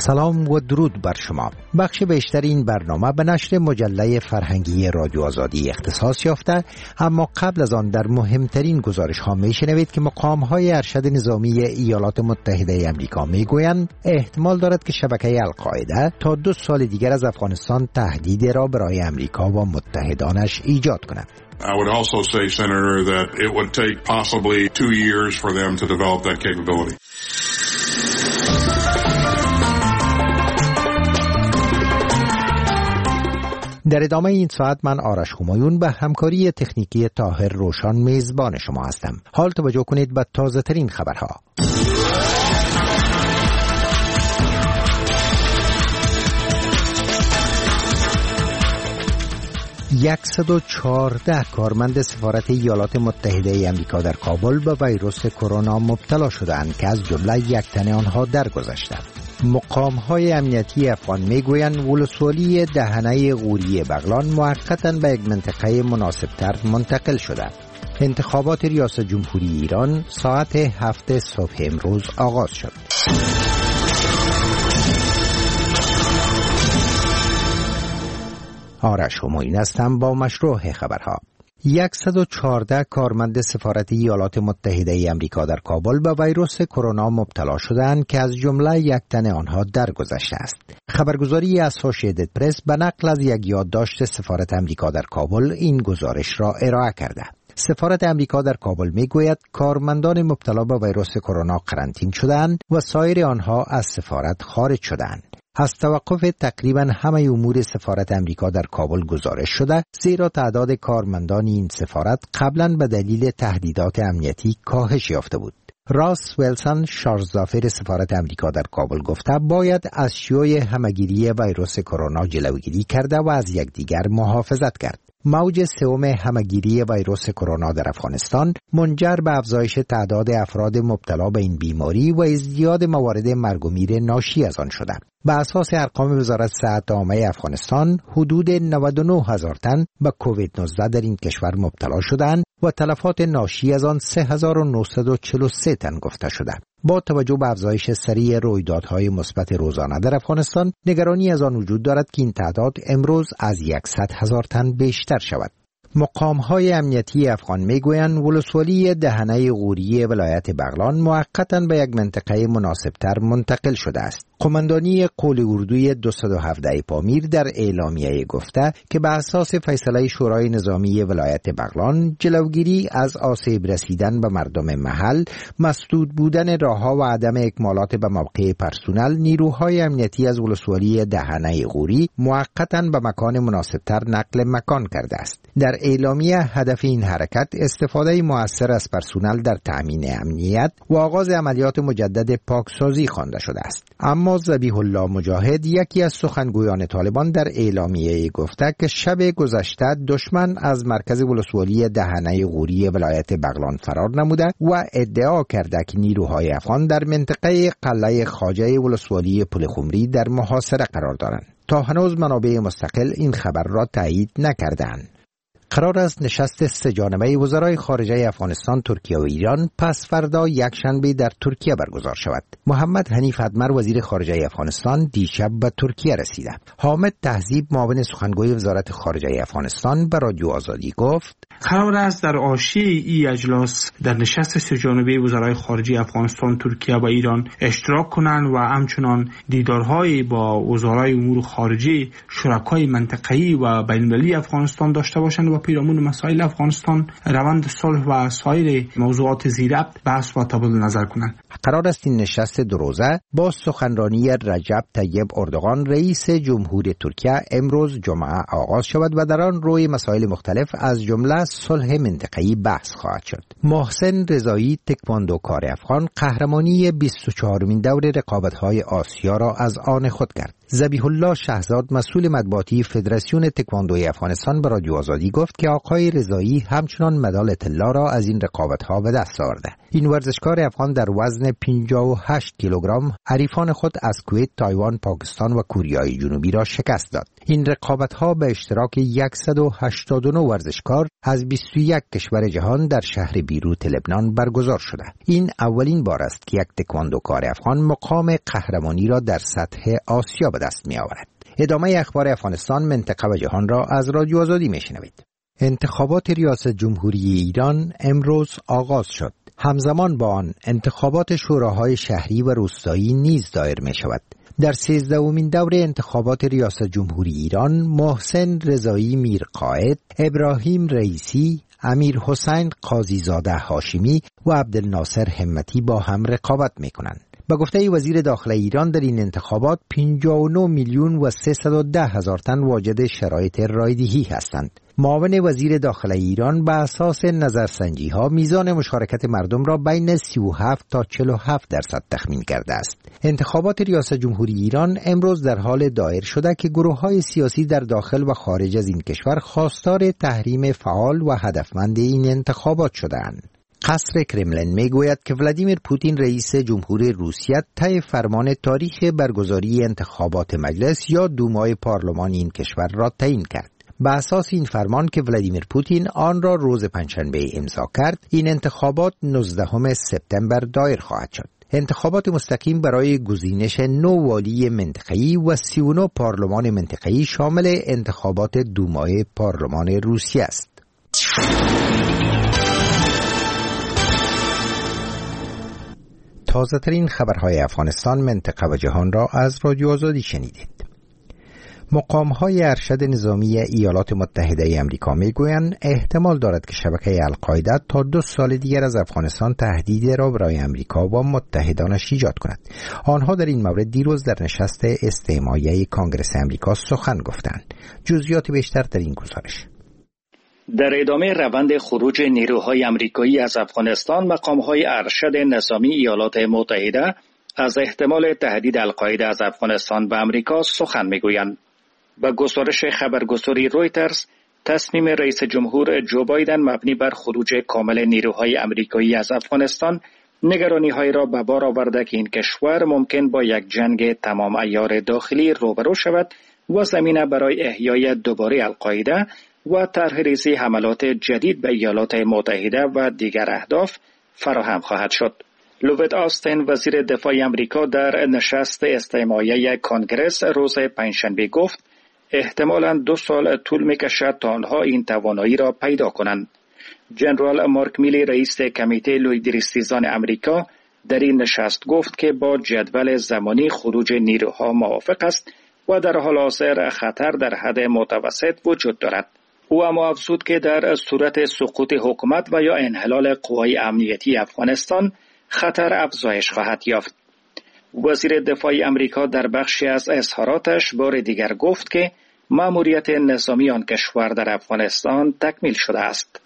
سلام و درود بر شما. بخش بیشتر این برنامه به نشر مجله فرهنگی رادیو آزادی اختصاص یافته، اما قبل از آن در مهمترین گزارش ها می شنوید که مقام های ارشد نظامی ایالات متحده امریکا می گویند احتمال دارد که شبکه القاعده تا 2 سال دیگر از افغانستان تهدید را برای امریکا و متحدانش ایجاد کند. I would also say, Senator, that it would take possibly 2 years for them to develop that capability. در ادامه این ساعت من آرش همایون به همکاری تکنیکی طاهر روشان میزبان شما هستم. حال توجه کنید به تازه ترین خبرها. 114 کارمند سفارت ایالات متحده امریکا در کابل به ویروس کرونا مبتلا شدند که از جمله 1 تن آنها درگذشتند. مقام‌های امنیتی افغان میگویند ولسوالی دهنه غوری بغلان موقتاً به یک منطقه مناسبتر منتقل شده. انتخابات ریاست جمهوری ایران ساعت 7 صبح امروز آغاز شد. آرش همایون هستم با مشروع خبرها. 114 کارمند سفارت ایالات متحده امریکا در کابل به ویروس کرونا مبتلا شدند که از جمله 1 تن آنها درگذشته است. خبرگزاری اسوسییتد پرس به نقل از یک یادداشت سفارت امریکا در کابل این گزارش را ارائه کرده. سفارت امریکا در کابل میگوید کارمندان مبتلا به ویروس کرونا قرنطین شدند و سایر آنها از سفارت خارج شدند. از توقف تقریبا همه امور سفارت امریکا در کابل گزارش شده، زیرا تعداد کارمندان این سفارت قبلا به دلیل تهدیدات امنیتی کاهش یافته بود. راس ویلسون شارژافر سفارت امریکا در کابل گفته باید از شیوع همهگیری ویروس کرونا جلوگیری کرده و از یکدیگر محافظت کرد. موج سوم همهگیری ویروس کرونا در افغانستان منجر به افزایش تعداد افراد مبتلا به این بیماری و ازدیاد موارد مرگ و میر ناشی از آن شده. به اساس ارقام وزارت صحت عامه افغانستان، حدود 99,000 تن به کووید 19 در این کشور مبتلا شدند و تلفات ناشی از آن 3943 تن گفته شده. با توجه به افزایش سریع رویدادهای مثبت روزانه در افغانستان، نگرانی از آن وجود دارد که این تعداد امروز از 100,000 تن بیشتر شود. مقام‌های امنیتی افغان میگویند ولسوالی دهنه غوری ولایت بغلان موقتاً به یک منطقه مناسبتر منتقل شده است. قماندانی قول اردوی 217 پامیر در اعلامیه گفته که به اساس فیصله شورای نظامی ولایت بغلان جلوگیری از آسیب رسیدن به مردم محل، مسدود بودن راهها و عدم اکمالات به موقع پرسونل، نیروهای امنیتی از ولسوالی دهنه غوری موقتاً به مکان مناسبتر نقل مکان کرده است. در اعلامیه هدف این حرکت استفاده مؤثر از پرسونل در تأمین امنیت و آغاز عملیات مجدد پاکسازی خوانده شده است. اما ذبیح الله مجاهد، یکی از سخنگویان طالبان، در اعلامیه گفته که شب گذشته دشمن از مرکز ولسوالی دهنه غوری ولایت بغلان فرار نموده و ادعا کرده که نیروهای افغان در منطقه قلعه خواجه ولسوالی پلخمری در محاصره قرار دارند. تا هنوز منابع مستقل این خبر را تایید نکردند. قرار است نشست 3 جانبه وزرای خارجه افغانستان، ترکیه و ایران پس فردا یکشنبه در ترکیه برگزار شود. محمد حنیف اتمر وزیر خارجه افغانستان دیشب به ترکیه رسیده. حامد تهذیب معاون سخنگوی وزارت خارجه افغانستان به رادیو آزادی گفت قرار است در حاشیه این اجلاس در نشست 3 جانبه وزرای خارجه افغانستان، ترکیه و ایران اشتراک کنند و همچنان دیدارهای با وزرای امور خارجه شرکای منطقه‌ای و بین‌المللی افغانستان داشته باشند و پیرامون مسائل افغانستان، روند صلح و سایر موضوعات زیربط بحث و تبادل نظر کنند. قرار است این نشست 2 روزه با سخنرانی رجب طیب اردوغان رئیس جمهور ترکیه امروز جمعه آغاز شود و در آن روی مسائل مختلف از جمله صلح منطقه‌ای بحث خواهد شد. محسن رضایی، تکواندوکار افغان، قهرمانی 24مین دور رقابت‌های آسیا را از آن خود کرد. ذبیح الله شهزاد، مسئول مطبوعاتی فدراسیون تکواندوی افغانستان، به رادیو آزادی گفت که آقای رضایی همچنان مدال طلا را از این رقابت‌ها به دست آورده. این ورزشکار افغان در وزن 58 کیلوگرم حریفان خود از کویت، تایوان، پاکستان و کوریای جنوبی را شکست داد. این رقابت‌ها به اشتراک 189 ورزشکار از 21 کشور جهان در شهر بیروت لبنان برگزار شده. این اولین بار است که یک تکواندوکار افغان مقام قهرمانی را در سطح آسیا به دست می‌آورد. ادامه اخبار افغانستان، منطقه و جهان را از رادیو آزادی می‌شنوید. انتخابات ریاست جمهوری ایران امروز آغاز شد. همزمان با آن انتخابات شوراهای شهری و روستایی نیز دایر می شود. در 13مین دوره انتخابات ریاست جمهوری ایران، محسن رضایی میرقائد، ابراهیم رئیسی، امیر حسین قاضیزاده هاشمی و عبدالناصر همتی با هم رقابت می کنند. به گفته وزیر داخله ایران، در این انتخابات 59 میلیون و 310 هزار تن واجد شرایط رایدهی هستند. معاون وزیر داخله ایران به اساس نظرسنجی ها میزان مشارکت مردم را بین 37 تا 47% تخمین کرده است. انتخابات ریاست جمهوری ایران امروز در حال دایر شده که گروه های سیاسی در داخل و خارج از این کشور خواستار تحریم فعال و هدفمند این انتخابات شده‌اند. قصر کرملین میگوید که ولادیمیر پوتین رئیس جمهور روسیه طی فرمان تاریخ برگزاری انتخابات مجلس یا دومای پارلمان این کشور را تعیین کرد. به اساس این فرمان که ولادیمیر پوتین آن را روز پنجشنبه امضا کرد، این انتخابات 19 سپتامبر دایر خواهد شد. انتخابات مستقیم برای گزینش 9 والی منطقه‌ای و 39 پارلمان منطقه‌ای شامل انتخابات دومای پارلمان روسیه است. تازه ترین خبرهای افغانستان، منطقه و جهان را از رادیو آزادی شنیدید. مقام‌های ارشد نظامی ایالات متحده آمریکا میگویند احتمال دارد که شبکه القاعده تا 2 سال دیگر از افغانستان تهدیدی را برای آمریکا و متحدانش ایجاد کند. آنها در این مورد دیروز در نشست استماعیه کانگرس آمریکا سخن گفتند. جزئیات بیشتر در این گزارش. در ادامه روند خروج نیروهای آمریکایی از افغانستان، مقام‌های ارشد نظامی ایالات متحده از احتمال تهدید القاعده از افغانستان به آمریکا سخن میگویند. با گزارش خبرگزاری رویترز، تصمیم رئیس جمهور جو بایدن مبنی بر خروج کامل نیروهای آمریکایی از افغانستان نگرانی‌های را به بار آورده که این کشور ممکن با یک جنگ تمام عیار داخلی روبرو شود و زمینه برای احیای دوباره القاعده و طرح‌ریزی حملات جدید به ایالات متحده و دیگر اهداف فراهم خواهد شد. لوید آستین، وزیر دفاع آمریکا، در نشست استماعیه کانگرس روز پنجشنبه گفت احتمالاً 2 سال طول می‌کشد تا آنها این توانایی را پیدا کنند. جنرال مارک میلی، رئیس کمیته لویدریستیزان آمریکا، در این نشست گفت که با جدول زمانی خروج نیروها موافق است و در حال حاضر خطر در حد متوسط وجود دارد. او اما افزود که در صورت سقوط حکومت و یا انحلال قوای امنیتی افغانستان خطر افزایش خواهد یافت. وزیر دفاع آمریکا در بخشی از اظهاراتش بار دیگر گفت که مأموریت نظامی آن کشور در افغانستان تکمیل شده است.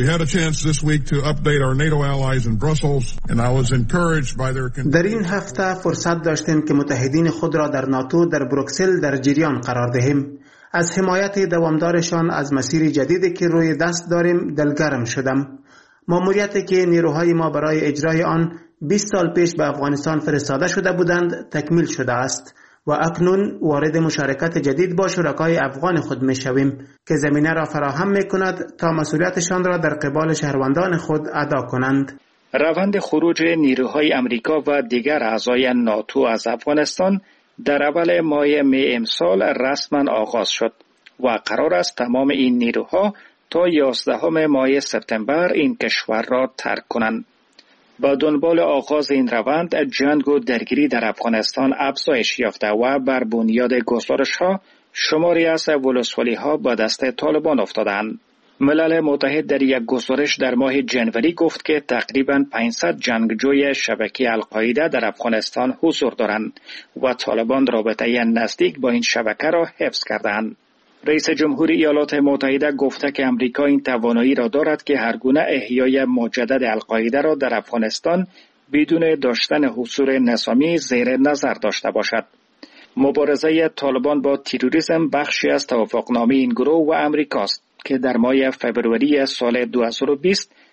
در این هفته فرصت داشتیم که متحدین خود را در ناتو در بروکسل در جریان قرار دهیم. از حمایت دوامدارشان از مسیر جدیدی که روی دست داریم دلگرم شدم. مأموریتی که نیروهای ما برای اجرای آن 20 سال پیش به افغانستان فرستاده شده بودند تکمیل شده است و اکنون وارد مشارکت جدید با شرکای افغان خود می شویم که زمینه را فراهم می کند تا مسئولیتشان را در قبال شهروندان خود ادا کنند. روند خروج نیروهای آمریکا و دیگر اعضای ناتو از افغانستان در اول ماه می امسال رسما آغاز شد و قرار است تمام این نیروها تا 11 ماه سپتامبر این کشور را ترک کنند. با دنبال آغاز این روند، جنگ و درگیری در افغانستان افزایش یافته و بر بنیاد گزارش‌ها شماری از ولسوالی‌ها به دست طالبان افتادند. ملل متحد در یک گزارش در ماه جنوری گفت که تقریباً 500 جنگجوی شبکه القاعده در افغانستان حضور دارند و طالبان رابطه نزدیک با این شبکه را حفظ کردند. رئیس جمهور ایالات متحده گفته که آمریکا این توانایی را دارد که هر گونه احیای مجدد القاعده را در افغانستان بدون داشتن حضور نظامی زیر نظر داشته باشد. مبارزه طالبان با تروریسم بخشی از توافقنامه این گروه و آمریکاست که در ماه فوریه سال 2020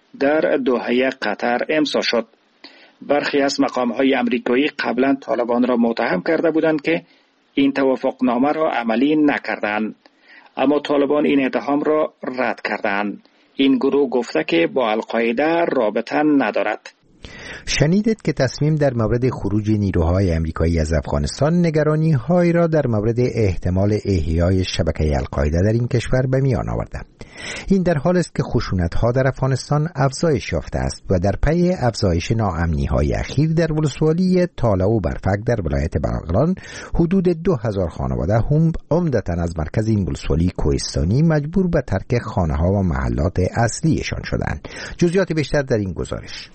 در دوحه قطر امضا شد. برخی از مقام‌های آمریکایی قبلا طالبان را متهم کرده بودند که این توافقنامه را عملی نکردند، اما طالبان این اتهام را رد کردند. این گروه گفته که با القاعده رابطه ندارد. شنیدید که تصمیم در مورد خروج نیروهای آمریکایی از افغانستان نگرانی‌هایی را در مورد احتمال احیای شبکه القاعده در این کشور به میان آورده. این در حالی است که خشونت‌ها در افغانستان افزایش یافته است و در پی افزایش ناامنی‌های اخیر در ولسوالی تاله و برفک در ولایت بغلان حدود 2000 خانواده عمدتاً از مرکز این ولسوالی کوهستانی مجبور به ترک خانه‌ها و محلات اصلیشان شدند. جزئیات بیشتر در این گزارش.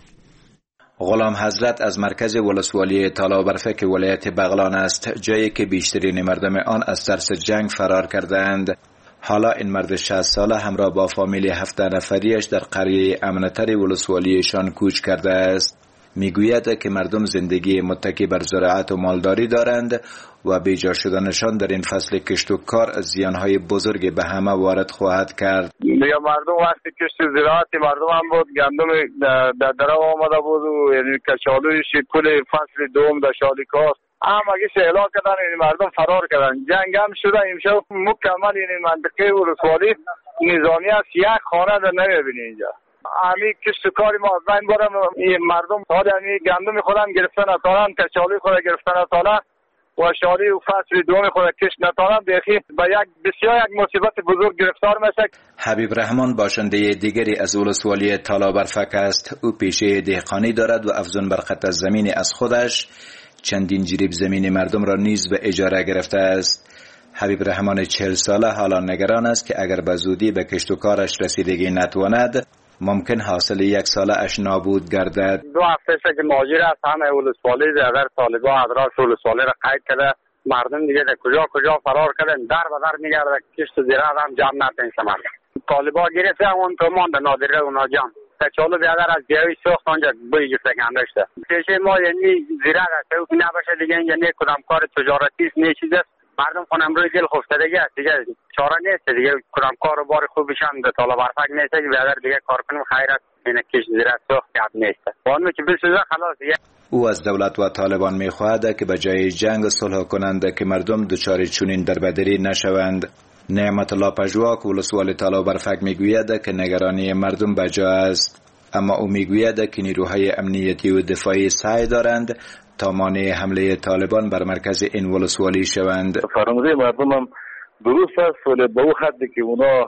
غلام حضرت از مرکز ولسوالی تاله و برفک ولایت بغلان است، جایی که بیشترین مردم آن از ترس جنگ فرار کردند. حالا این مرد 60 ساله همراه با فامیل 7 نفریش در قریه امن‌تر ولسوالیشان کوچ کرده است. میگوید که مردم زندگی متکی بر زراعت و مالداری دارند و بیجا شدنشان در این فصل کشت و کار زیانهای بزرگی به همه وارد خواهد کرد. میگه مردم وقتی کشت و زراعت مردم هم بود، گندم در درو آمده بود و یعنی کچالویش کل فصل دوم در شالیکاست همه اعلام کردن، این مردم فرار کردن. جنگ هم شده امشب مکمل این منطقه ولسوالی نظامی است، یک خانه در نمیبینی اینجا. امی کشت کاری ما از بین برم، این مردم حال امی گندم خودم گرفتن اتارن، کچالوی خود گرفتن اتارن و شالی و فصل دوم خود کشت نتارن، بخی به بسیار یک مصیبت بزرگ گرفتار میشه. حبیب رحمان باشنده دیگری از ولسوالی تاله برفک است. او پیشه دهقانی دارد و افزون بر قطع زمین از خودش چندین جریب زمین مردم را نیز به اجاره گرفته است. حبیب رحمان 40 ساله حالا نگران است که اگر به زودی به کشت و کارش رسیدگی نتواند ممکن حاصل 1 ساله اش نابود گردد. 2 هفته است که مهاجر است، همه ولسوالی در طالبان ادراس ولسوالی را قید کرده، مردم دیگه در کجا فرار کردن، در به در میگرده، کشت و زراعت هم جمع نتونسته مردم. طالبان گرفته اون تو مانده نادره اونا جمع کچالو بیادر از دیوی سوخت آنجا بوی گفتگنده شده. پیشه ما یعنی زراعت است، او نباشه دیگه اینجا نه کدام کار تجارتی است نه چیز است. مردم خونم روی دل خفتگی است، دیگه چاره نیست دیگه، کدام کار و بار خوبش هم به طالب برفک نیست که بیادر دیگه کار کنیم خیرت این کش زراعت سوخت یاد نیست. اون که بسوزه خلاص دیگه. او از دولت و طالبان می‌خواهد که به جای جنگ صلح کنند که مردم دچار چنین دربدری نشوند. نعمت الله پژواک ولسوالی تاله و برفک میگوید که نگرانی مردم بجا است، اما او میگوید که نیروهای امنیتی و دفاعی سعی دارند تا مانع حمله طالبان بر مرکز این ولسوالی شوند. فرموده مردم هم درست است، ولی به او حدی که اونا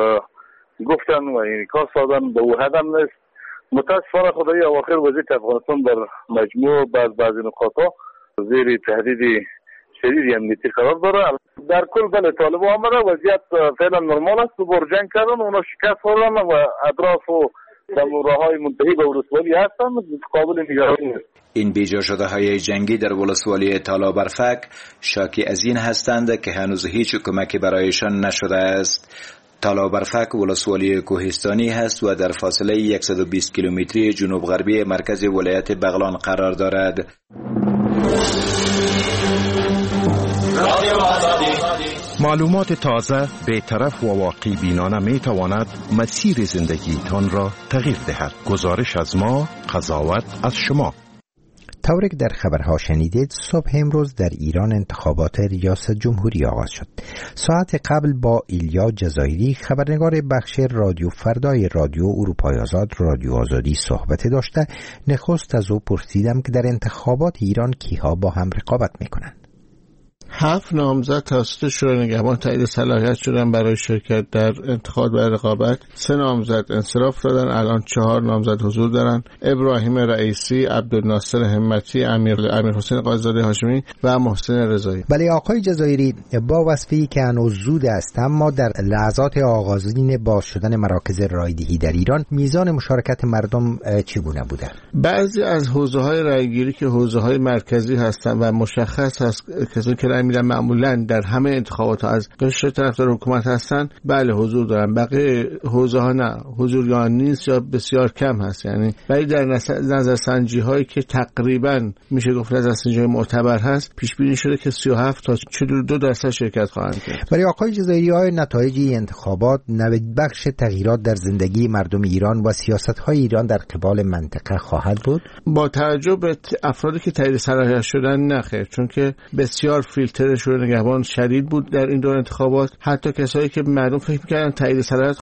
گفتن و انعکاس دادن به او حد هم نیست. متاسفانه خدای اواخر وضعیت افغانستان در مجموع بعضی نقاطا زیر تهدید شدید امنیتی قرار داره. در کل بله طالبان آمده وضعیت فعلا نرمال است و بر جنگ کردن اونا شکست خوردن و اطراف و راههای منتهی به ولسوالی هستند، قابل نگرانی است. این بیجا شده های جنگی در ولسوالی تاله برفک شاکی از این هستند که هنوز هیچ کمکی برایشان نشده است. تاله برفک ولسوالی کوهستانی هست و در فاصله 120 کیلومتری جنوب غربی مرکز ولایت بغلان قرار دارد. معلومات تازه، بی‌طرف و واقعی بینانه می تواند مسیر زندگیتان را تغییر دهد. گزارش از ما، قضاوت از شما. طوری که در خبرها شنیدید، صبح امروز در ایران انتخابات ریاست جمهوری آغاز شد. ساعت قبل با ایلیا جزایری خبرنگار بخش رادیو فردای رادیو اروپای آزاد رادیو آزادی صحبت داشته. نخست از او پرسیدم که در انتخابات ایران کیها با هم رقابت میکنند. 7 نامزد توسط شورای نگهبان تایید صلاحیت شدن برای شرکت در انتخابات برای رقابت. 3 نامزد انصراف دادن، الان 4 نامزد حضور دارن: ابراهیم رئیسی، عبدالناصر همتی، امیر حسین قاضی‌زاده هاشمی و محسن رضایی. بله آقای جزایری، با وصفی که هنوز زود است اما در لحظات آغازین باز شدن مراکز رایدهی در ایران میزان مشارکت مردم چگونه بوده؟ بعضی از حوزه‌های رایگیری که حوزه‌های مرکزی هستند و مشخص است کسانی که رای میدن معمولا در همه انتخابات از قشر طرفدار حکومت هستن، بله حضور دارن. بقیه حوزه ها نه، حضور یا نیست یا بسیار کم هست. یعنی ولی در نظرسنجی هایی که تقریبا میشه گفت نظرسنجی های معتبر هست، پیش بینی شده که 37 تا 42% شرکت خواهند کرد. برای آقای جزایری های نتایج این انتخابات نویدبخش تغییرات در زندگی مردم ایران و سیاست های ایران در قبال منطقه خواهد بود؟ با توجه به افرادی که تایید صلاحیت شدن نخیر، چون که بسیار فیلتر شورای نگهبان شدید بود در این دور انتخابات. حتی کسایی که مردم فکر می‌کردن تایید صلاحیت